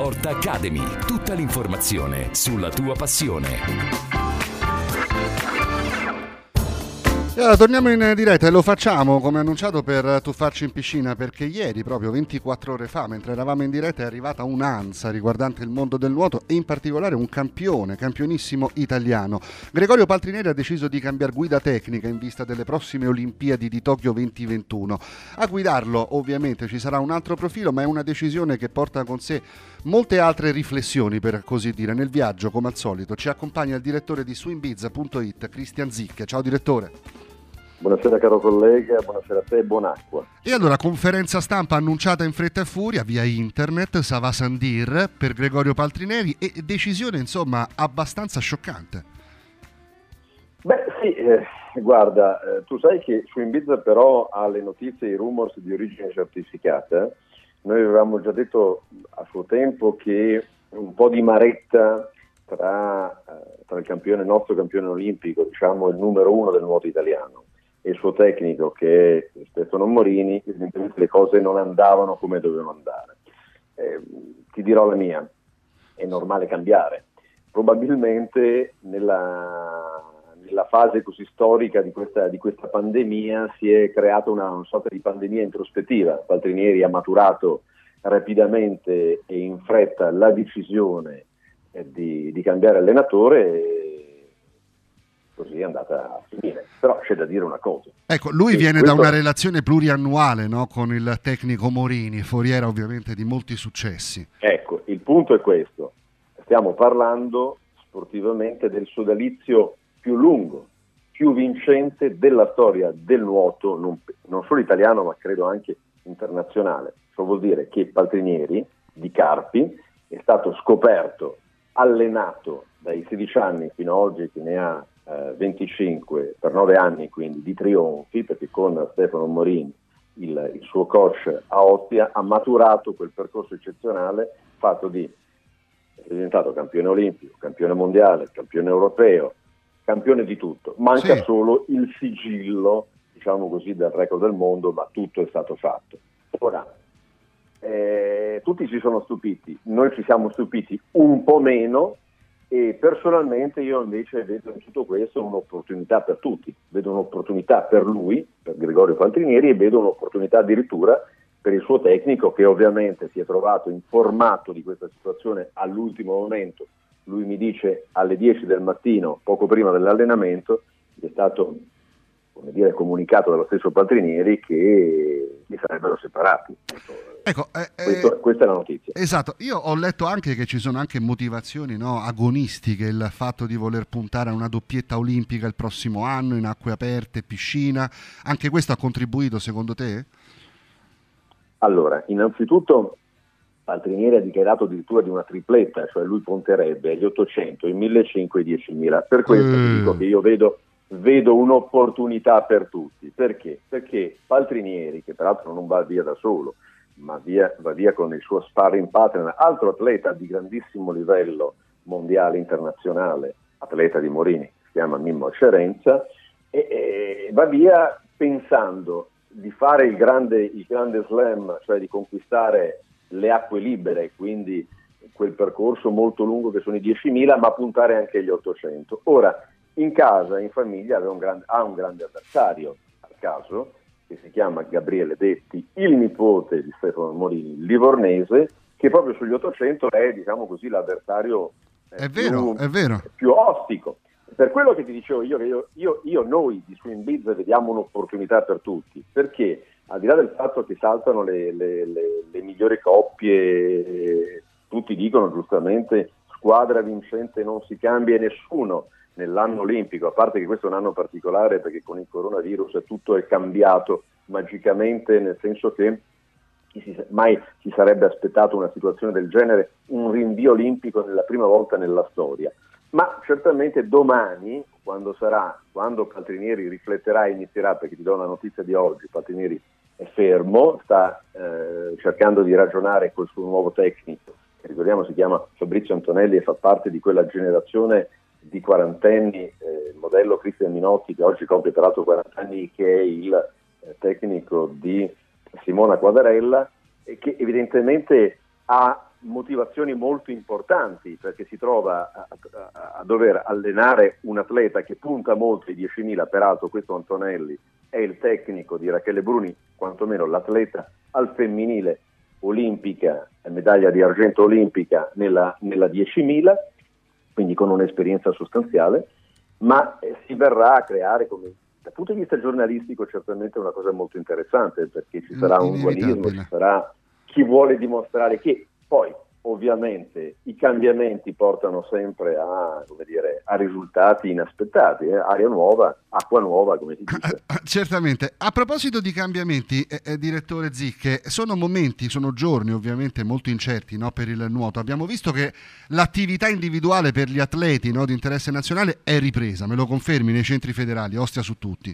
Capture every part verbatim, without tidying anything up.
Sport Academy, tutta l'informazione sulla tua passione. E allora, torniamo in diretta e lo facciamo come annunciato per tuffarci in piscina, perché ieri, proprio ventiquattro ore fa, mentre eravamo in diretta, è arrivata un'ansa riguardante il mondo del nuoto e in particolare un campione, campionissimo italiano. Gregorio Paltrineri ha deciso di cambiare guida tecnica in vista delle prossime Olimpiadi di Tokyo duemilaventuno. A guidarlo ovviamente ci sarà un altro profilo, ma è una decisione che porta con sé molte altre riflessioni, per così dire. Nel viaggio, come al solito, ci accompagna il direttore di swimbiz punto it, Christian Zick. Ciao direttore. Buonasera caro collega, buonasera a te e buon'acqua. E allora, conferenza stampa annunciata in fretta e furia via internet, ça va sans dire, per Gregorio Paltrineri, e decisione insomma abbastanza scioccante. Beh sì, eh, guarda, eh, tu sai che Swimbiz però ha le notizie e i rumors di origine certificata. Noi avevamo già detto a suo tempo che un po' di maretta tra, eh, tra il campione, il nostro campione olimpico, diciamo il numero uno del nuoto italiano, e il suo tecnico che è Stefano Morini, evidentemente le cose non andavano come dovevano andare. Eh, ti dirò la mia, è normale cambiare. Probabilmente nella, nella fase così storica di questa, di questa pandemia si è creata una, una sorta di pandemia introspettiva. Paltrineri ha maturato rapidamente e in fretta la decisione eh, di, di cambiare allenatore e così è andata a finire. Però c'è da dire una cosa. Ecco, lui e viene questo... da una relazione pluriannuale, no, con il tecnico Morini, foriera ovviamente di molti successi. Ecco, il punto è questo. Stiamo parlando sportivamente del sodalizio più lungo, più vincente della storia del nuoto, non, non solo italiano ma credo anche internazionale. Ciò vuol dire che Paltrineri di Carpi è stato scoperto, allenato dai sedici anni fino a oggi, che ne ha venticinque, per nove anni quindi di trionfi, perché con Stefano Morini, il, il suo coach a Ostia, ha maturato quel percorso eccezionale fatto di è diventato campione olimpico, campione mondiale, campione europeo, campione di tutto. Manca sì. solo il sigillo, diciamo così, del record del mondo, ma tutto è stato fatto. Ora, eh, tutti si sono stupiti, noi ci siamo stupiti un po' meno. E personalmente io invece vedo in tutto questo un'opportunità per tutti, vedo un'opportunità per lui, per Gregorio Paltrineri, e vedo un'opportunità addirittura per il suo tecnico, che ovviamente si è trovato informato di questa situazione all'ultimo momento. Lui mi dice alle dieci del mattino, poco prima dell'allenamento, è stato, come dire, comunicato dallo stesso Paltrineri che si sarebbero separati. Ecco, eh, Questo, eh, questa è la notizia. Esatto, io ho letto anche che ci sono anche motivazioni, no, agonistiche, il fatto di voler puntare a una doppietta olimpica il prossimo anno in acque aperte, piscina. Anche questo ha contribuito secondo te? Allora, innanzitutto Paltrineri ha dichiarato addirittura di una tripletta, cioè lui punterebbe agli ottocento, i millecinquecento e i diecimila. Per questo mm. ti dico che io vedo vedo un'opportunità per tutti. Perché? Perché Paltrineri, che peraltro non va via da solo, ma via, va via con il suo sparring partner, altro atleta di grandissimo livello mondiale, internazionale, atleta di Morini, si chiama Mimmo Cerenza, e, e va via pensando di fare il grande, il grande slam, cioè di conquistare le acque libere, quindi quel percorso molto lungo che sono i diecimila, ma puntare anche agli ottocento. Ora, in casa, in famiglia, aveva un grande, ha un grande avversario, al caso, che si chiama Gabriele Detti, il nipote di Stefano Morini, il livornese, che proprio sugli ottocento è, diciamo così, l'avversario eh, è vero, più, è vero. più ostico. Per quello che ti dicevo io, che io, io, io noi di Swimbiz vediamo un'opportunità per tutti, perché al di là del fatto che saltano le, le, le, le migliori coppie, tutti dicono giustamente squadra vincente non si cambia e nessuno nell'anno olimpico, a parte che questo è un anno particolare perché con il coronavirus tutto è cambiato magicamente, nel senso che chi si, mai si sarebbe aspettato una situazione del genere, un rinvio olimpico nella prima volta nella storia. Ma certamente domani, quando sarà, quando Paltrineri rifletterà e inizierà, perché ti do la notizia di oggi, Paltrineri è fermo, sta eh, cercando di ragionare col suo nuovo tecnico, che ricordiamo si chiama Fabrizio Antonelli e fa parte di quella generazione di quarantenni, eh, il modello Cristian Minotti, che oggi compie peraltro quaranta anni, che è il eh, tecnico di Simona Quadarella, e che evidentemente ha motivazioni molto importanti, perché si trova a, a, a dover allenare un atleta che punta molto ai diecimila, peraltro questo Antonelli è il tecnico di Rachele Bruni, quantomeno l'atleta al femminile olimpica, medaglia di argento olimpica nella, nella diecimila, quindi con un'esperienza sostanziale, ma eh, si verrà a creare, come dal punto di vista giornalistico, certamente una cosa molto interessante, perché ci sarà un dualismo, ci sarà chi vuole dimostrare che poi ovviamente i cambiamenti portano sempre a, come dire, a risultati inaspettati, eh? Aria nuova, acqua nuova, come si dice. Certamente. A proposito di cambiamenti, eh, eh, direttore Zicche, sono momenti, sono giorni ovviamente molto incerti, no, per il nuoto. Abbiamo visto che l'attività individuale per gli atleti, no, di interesse nazionale è ripresa, me lo confermi, nei centri federali, Ostia su tutti?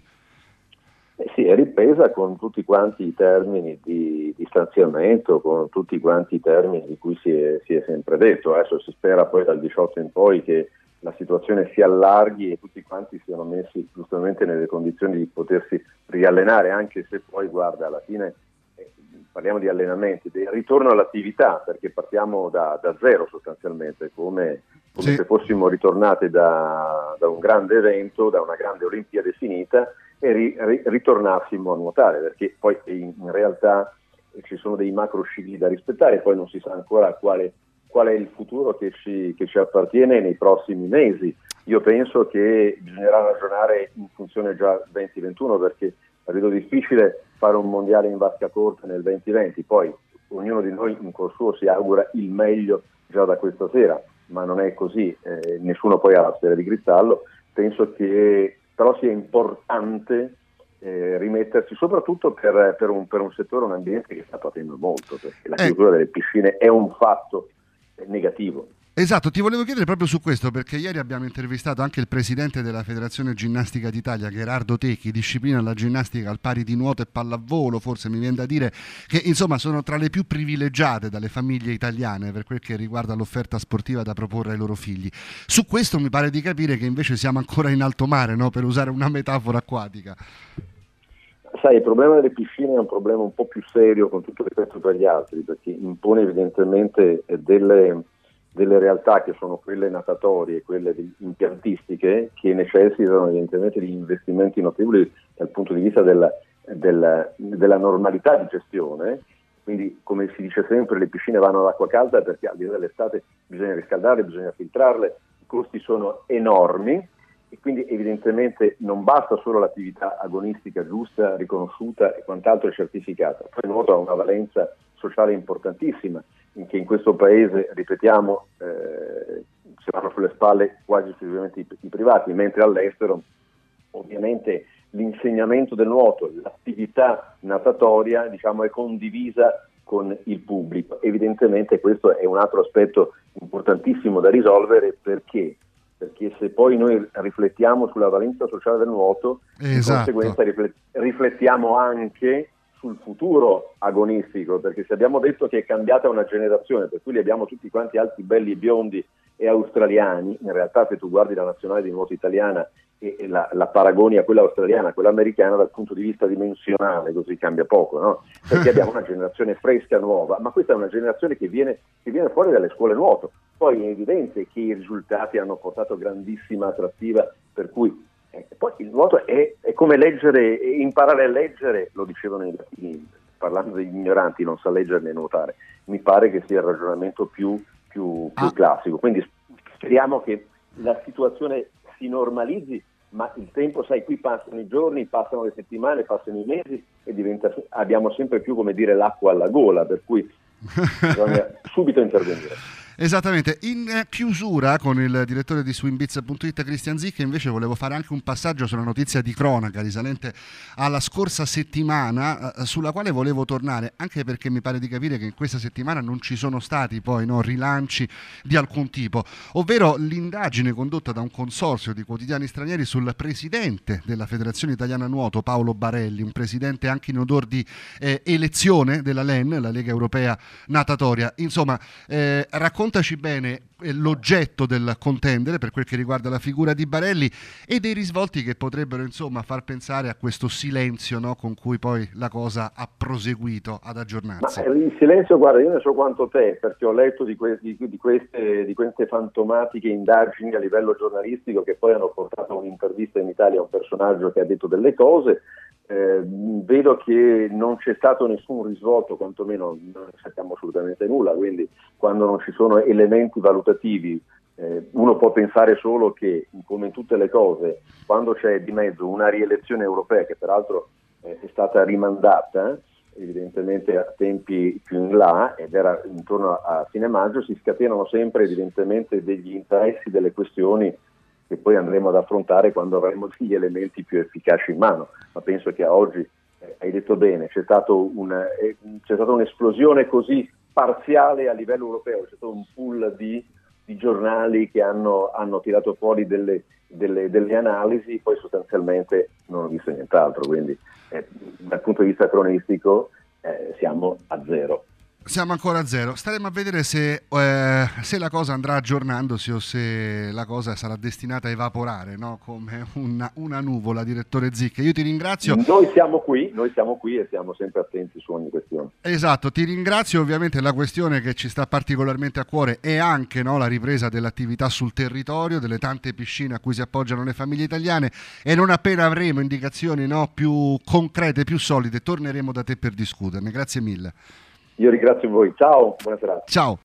Eh sì, è ripresa con tutti quanti i termini di distanziamento, con tutti quanti i termini di cui si è, si è sempre detto. Adesso si spera poi dal diciotto in poi che la situazione si allarghi e tutti quanti siano messi giustamente nelle condizioni di potersi riallenare, anche se poi, guarda, alla fine eh, parliamo di allenamenti, del ritorno all'attività, perché partiamo da, da zero sostanzialmente, come, come sì. se fossimo ritornati da, da un grande evento, da una grande Olimpiade finita, e ri, ri, ritornassimo a nuotare, perché poi in, in realtà ci sono dei macro scigli da rispettare, poi non si sa ancora quale, qual è il futuro che ci, che ci appartiene nei prossimi mesi. Io penso che bisognerà ragionare in funzione già venti ventuno, perché la vedo difficile fare un mondiale in vasca corta nel venti venti, poi ognuno di noi in cuor suo si augura il meglio già da questa sera, ma non è così, eh, nessuno poi ha la sfera di cristallo. Penso che però sia importante eh, rimettersi, soprattutto per, per, un, per un settore, un ambiente che sta patendo molto, perché la chiusura eh. delle piscine è un fatto negativo. Esatto, ti volevo chiedere proprio su questo, perché ieri abbiamo intervistato anche il presidente della Federazione Ginnastica d'Italia, Gerardo Techi, disciplina la ginnastica al pari di nuoto e pallavolo, forse mi viene da dire che insomma sono tra le più privilegiate dalle famiglie italiane per quel che riguarda l'offerta sportiva da proporre ai loro figli. Su questo mi pare di capire che invece siamo ancora in alto mare, no? Per usare una metafora acquatica. Sai, il problema delle piscine è un problema un po' più serio, con tutto rispetto per gli altri, perché impone evidentemente delle... delle realtà che sono quelle natatorie, quelle impiantistiche, che necessitano evidentemente di investimenti notevoli dal punto di vista della, della, della normalità di gestione. Quindi, come si dice sempre, le piscine vanno all'acqua calda perché al di là dell'estate bisogna riscaldarle, bisogna filtrarle, i costi sono enormi e quindi evidentemente non basta solo l'attività agonistica giusta, riconosciuta e quant'altro certificata. Poi il nuoto ha una valenza sociale importantissima, in che in questo paese, ripetiamo, eh, si vanno sulle spalle quasi esclusivamente i, i privati, mentre all'estero ovviamente l'insegnamento del nuoto, l'attività natatoria, diciamo, è condivisa con il pubblico. Evidentemente questo è un altro aspetto importantissimo da risolvere, perché perché se poi noi riflettiamo sulla valenza sociale del nuoto, esatto. Di conseguenza riflettiamo anche sul futuro agonistico, perché se abbiamo detto che è cambiata una generazione, per cui li abbiamo tutti quanti alti, belli, biondi e australiani, in realtà se tu guardi la nazionale di nuoto italiana e, e la, la paragoni a quella australiana, a quella americana, dal punto di vista dimensionale, così cambia poco, no? Perché abbiamo una generazione fresca, nuova, ma questa è una generazione che viene, che viene fuori dalle scuole nuoto. Poi è evidente che i risultati hanno portato grandissima attrattiva, per cui eh, poi il nuoto è, è come leggere, imparare a leggere, lo dicevano i latini, parlando degli ignoranti, non sa leggere né nuotare. Mi pare che sia il ragionamento più, più, più ah. classico, quindi speriamo che la situazione si normalizzi, ma il tempo, sai, qui passano i giorni, passano le settimane, passano i mesi e diventa, abbiamo sempre più, come dire, l'acqua alla gola, per cui bisogna subito intervenire. Esattamente. In eh, chiusura con il direttore di swimbiz punto it Christian Zicche, invece volevo fare anche un passaggio sulla notizia di cronaca risalente alla scorsa settimana, eh, sulla quale volevo tornare, anche perché mi pare di capire che in questa settimana non ci sono stati poi no, rilanci di alcun tipo, ovvero l'indagine condotta da un consorzio di quotidiani stranieri sul presidente della Federazione Italiana Nuoto, Paolo Barelli, un presidente anche in odor di eh, elezione della L E N, la Lega Europea Natatoria. Insomma, eh, racconta raccontaci bene l'oggetto del contendere per quel che riguarda la figura di Barelli e dei risvolti che potrebbero insomma far pensare a questo silenzio, no, con cui poi la cosa ha proseguito ad aggiornarsi. Ma il silenzio, guarda, io ne so quanto te, perché ho letto di, que- di, di, queste, di queste fantomatiche indagini a livello giornalistico che poi hanno portato a un'intervista in Italia a un personaggio che ha detto delle cose. Eh, vedo che non c'è stato nessun risvolto, quantomeno non ne sappiamo assolutamente nulla, quindi quando non ci sono elementi valutativi eh, uno può pensare solo che, come in tutte le cose, quando c'è di mezzo una rielezione europea, che peraltro eh, è stata rimandata evidentemente a tempi più in là ed era intorno a, a fine maggio, si scatenano sempre evidentemente degli interessi, delle questioni che poi andremo ad affrontare quando avremo degli elementi più efficaci in mano. Ma penso che a oggi, eh, hai detto bene, c'è, stato un, eh, c'è stata un'esplosione così parziale a livello europeo, c'è stato un pool di, di giornali che hanno, hanno tirato fuori delle, delle, delle analisi, poi sostanzialmente non ho visto nient'altro, quindi eh, dal punto di vista cronistico eh, siamo a zero. Siamo ancora a zero. Staremo a vedere se, eh, se la cosa andrà aggiornandosi o se la cosa sarà destinata a evaporare, no? Come una, una nuvola, direttore Zic. Io ti ringrazio. Noi siamo qui, noi siamo qui e siamo sempre attenti su ogni questione. Esatto, ti ringrazio. Ovviamente la questione che ci sta particolarmente a cuore è anche, no, la ripresa dell'attività sul territorio, delle tante piscine a cui si appoggiano le famiglie italiane, e non appena avremo indicazioni, no, più concrete, più solide, torneremo da te per discuterne. Grazie mille. Io ringrazio voi, ciao, buona serata. Ciao.